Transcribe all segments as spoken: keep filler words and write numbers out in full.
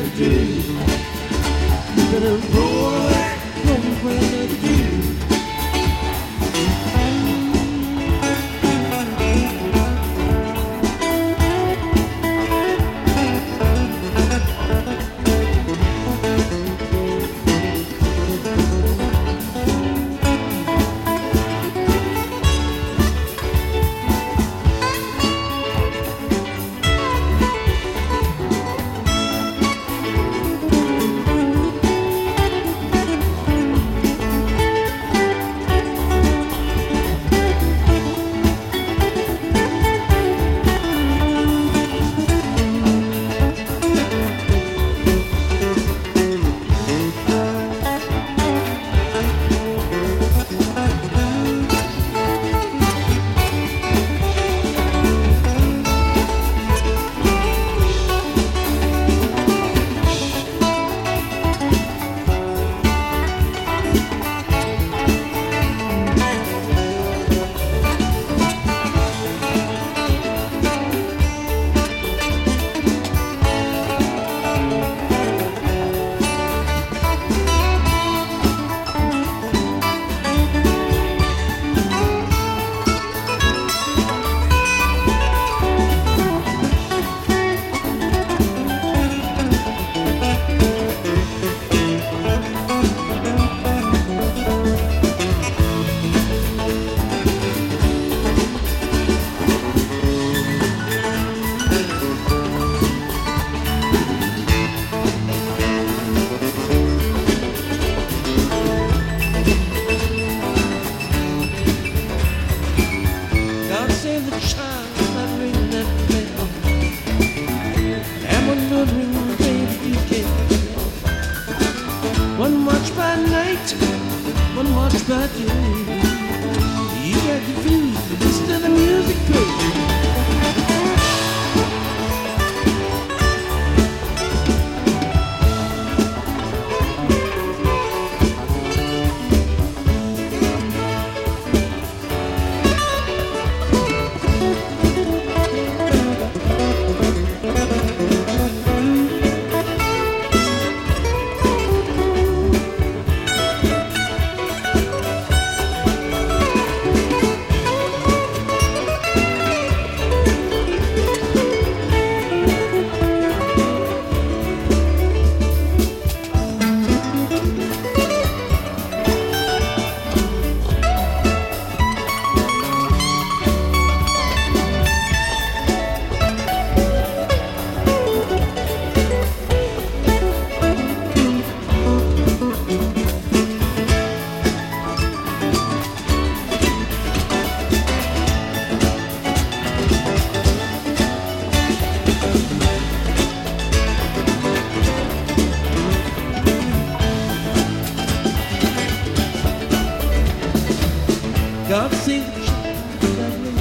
God save the children.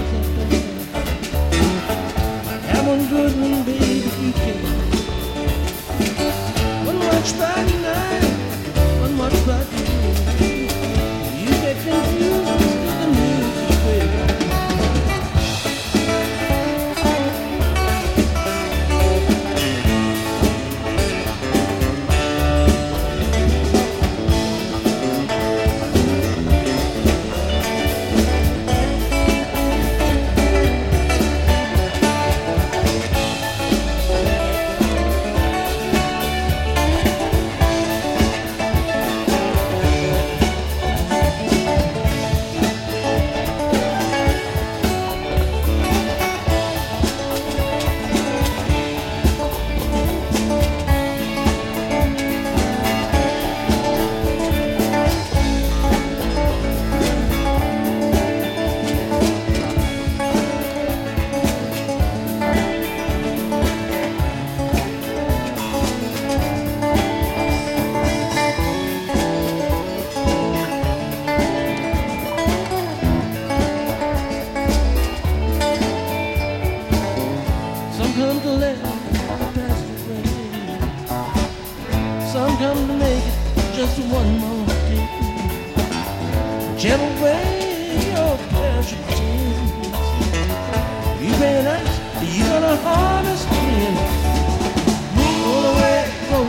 Have one good one, baby, you can. One watch by night, one watch by day. You get confused with the music play. Some come to let the past away. Some come to make it just one more day. Whichever way your pleasure takes, you pay nice, you're gonna harvest in. Roll away, roll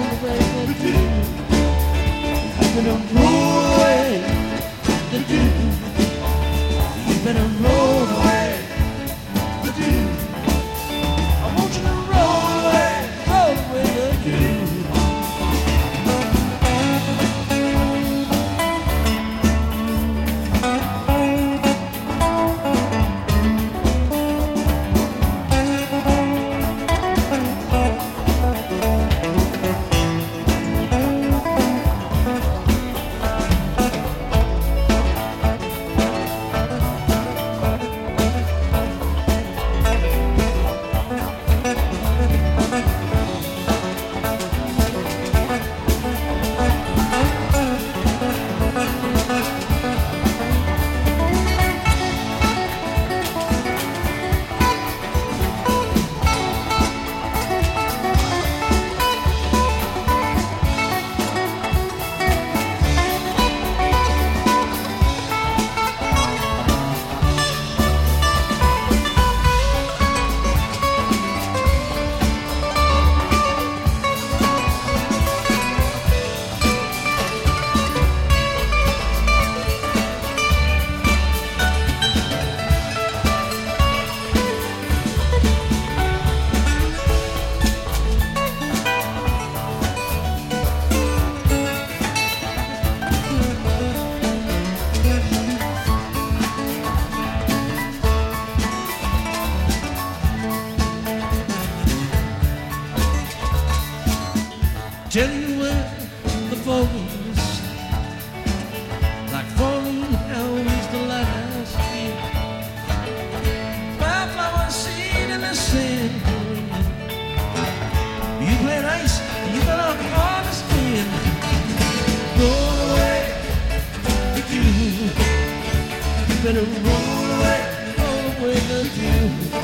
tell you where the fog is, like falling hours the last year. Wildflower seed in the sand. You played ice, you got a hard skin. Roll away with you. You better roll away, roll away with you.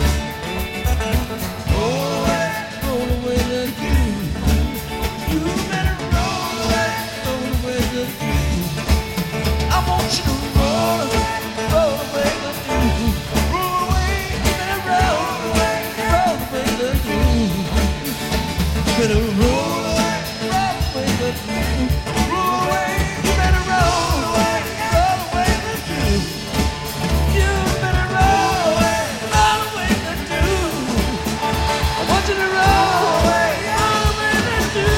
Roll away, roll away with you. You better roll away, roll away with you. I want you to roll away, roll away with you. Roll away, you better roll away, roll away with you. You better roll away, roll away with you. Roll away, you better roll away, roll away with you. You better roll away, roll away with you. I want you to roll away, roll away with you.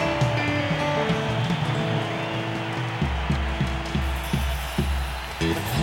Yeah.